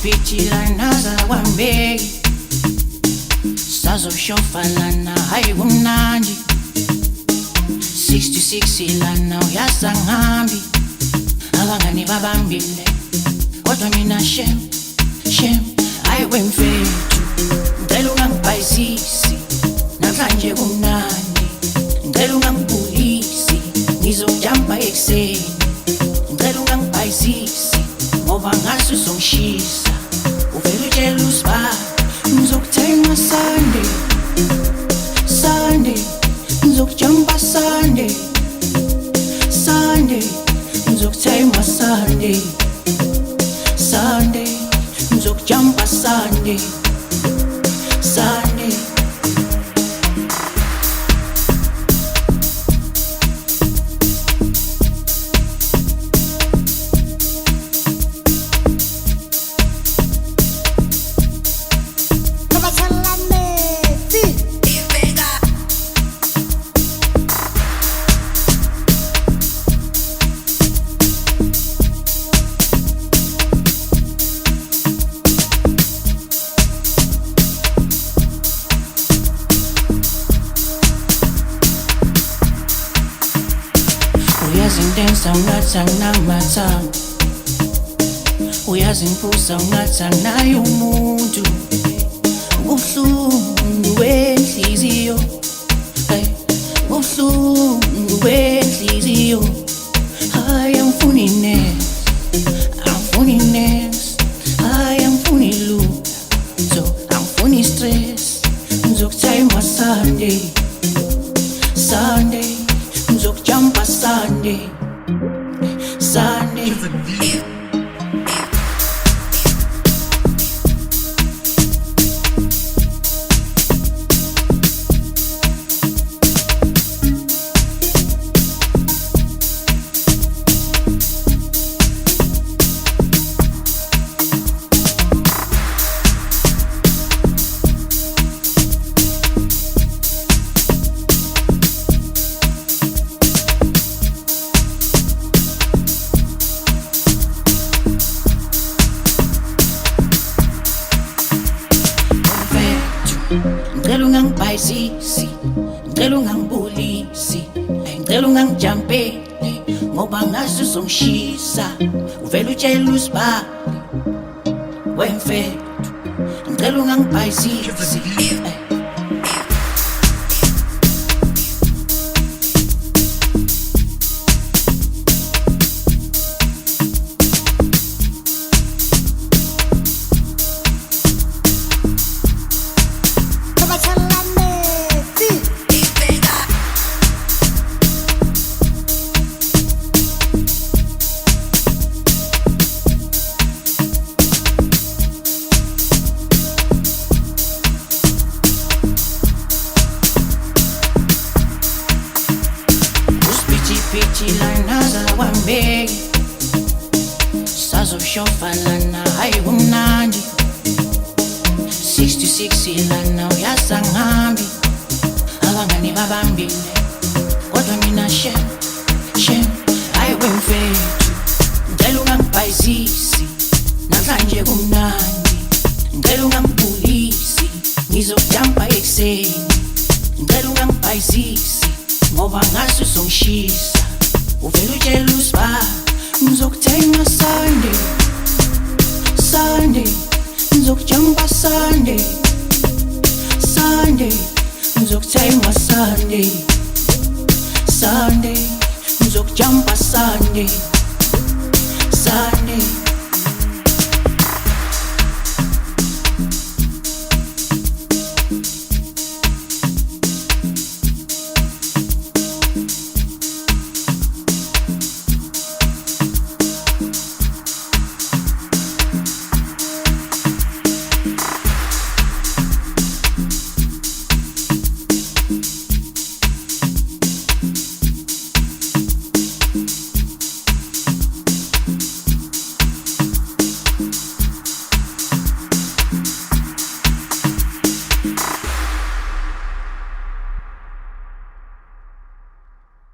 Pichilana zawambeki sazoshofalana hayi kumnandi 66 ilana uyasangambi abangani babambile kodwa mina shem hayi wemfethu ngicela ungangibhayisisi namhlanje kumnandi ngicela ungangibulisi ngizojamba ekuseni ngicela ungangibhayisisi ngoba ngathi uzongishisa uvele utshela usibani ngizokuthenga Sunday ngizokujamba Sunday ngizokuthenga Sunday ngizokujamba Sunday Uyazindensa ungathi anginamathambo uyazingiphuza ungathi anginaye umuntu ubuhlungu wenhliziyo ubuhlungu wenhliziyo hayi angifuni next hayi angifuni lutho angifuni stress ngizokuthenga Sunday ngizokujamba Sunday ngicela ungangibhayisisi ngicela ungangibulisi ngicela ungangijampeli ngoba ngazi uzongishisa uvele utshela usibani wemfethu ngicela ungangibhayisisi Pichilana zawambeki sazoshofalana hayi kumnandi 66 ilana uyasangambi abangani babambile kodwa mina shem hayi wemfethu ngicela ungangibhayisisi namhlanje kumnandi ngicela ungangibulisi ngizokujamba ekuseni ngicela ungangibhayisisi ngoba ngathi uzongishisa uvele utshela usibani ngizokuthenga Sunday ngizokujamba Sunday ngizokuthenga Sunday ngizokujamba Sunday